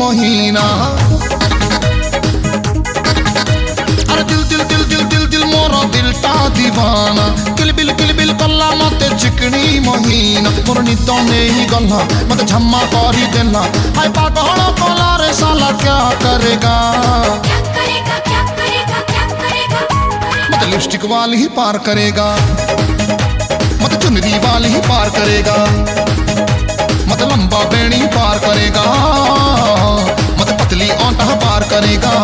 महीना। अरे दिल दिल दिल दिल दिल दिल मोरा दिलटा दीवाना, किल बिल कल्ला मते चिकनी महीना। मोर निद नहीं गल्ला मते झम्मा करी देला, हाय पागल कला रे साला क्या करेगा। मते लिपस्टिक वाली ही पार करेगा, मते चुनरी वाली ही पार करेगा, मते लंबा बेणी पार करेगा, मते पतली आंटा पार करेगा।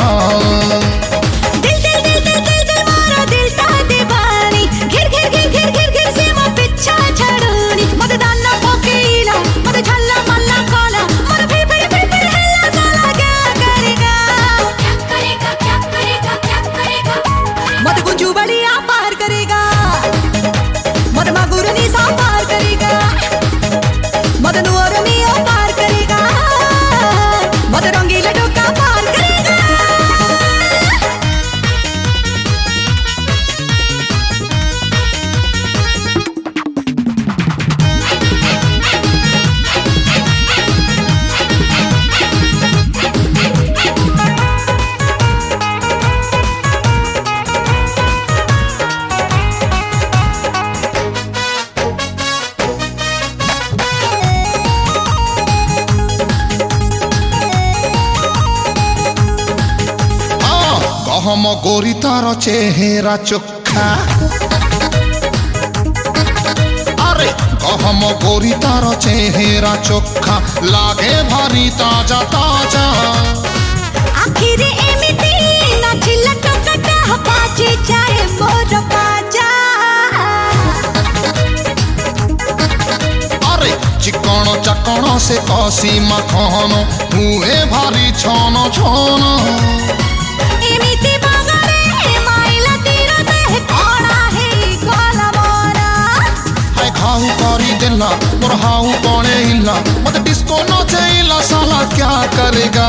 हम गोरी तार चेहरा चोखा, अरे हम गोरी तार चेहरा चोखा, लागे भारी ताजा ताजा। आखिर एमिति नाचिला टोकटा बाजे जाए मोर बाजा। अरे चिकन चकन से कसी मखन, मुहे भारी छन छन। मोर हाउ कौने हिला, मत डिस्को नचैला साला क्या करेगा।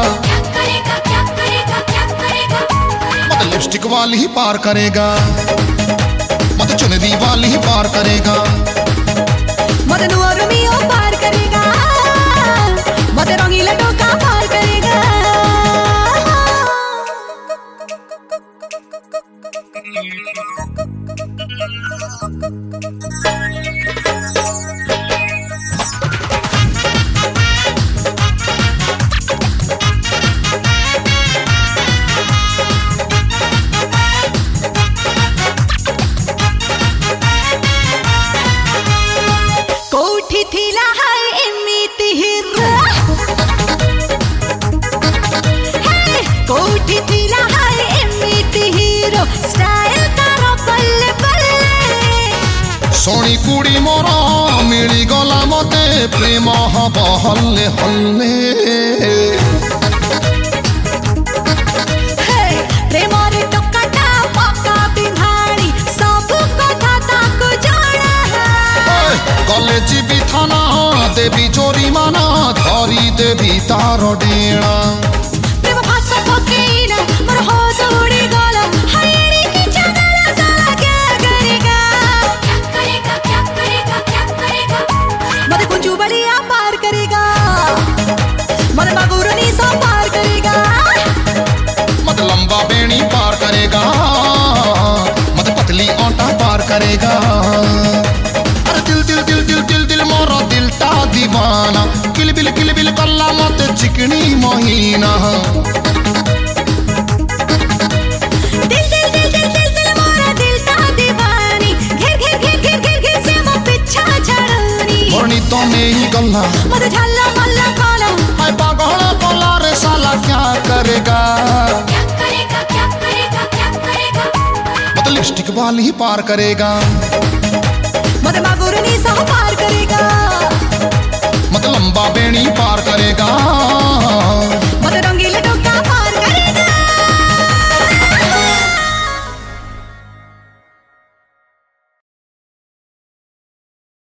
मत लिपस्टिक वाली ही पार करेगा, मत चुनरी वाली ही पार करेगा, मत नुअरुमियो पार करेगा, मत रंगीला टोका पार करेगा। सोनी कुड़ी मोरा मिली गला मते, प्रेम हब हल्ले हल्ले। प्रेमर टोकाटा पक्का बिहारी, सब कथा ताको जाना। गले जीवी थाना देवी जोरीमाना, धरी देवी तार डेणा। प्रेम भाषा पकेना मोर होश उड़ी गला, हायरी की चगला साला क्या करेगा। मत कुंजू बलिया पार करेगा, मत बागुरनी सा पार करेगा, मत लंबा बेणी पार करेगा, मत पतली आंटा पार करेगा। अरे दिल दिल दिल दिल दिल दिल मोरा दिलटा दीवाना, किल बिल कल्ला मत चिकनी महीना। दिल दिल दिल दिल दिल दिल मोरा दिलटा दीवानी, घेर से मो पिछा छड़नी। मोर निद नहीं गल्ला मत झल्ला मल्ला काला, हाय पागल कला रे साला क्या करेगा। मत लिपस्टिक वाली ही पार करेगा,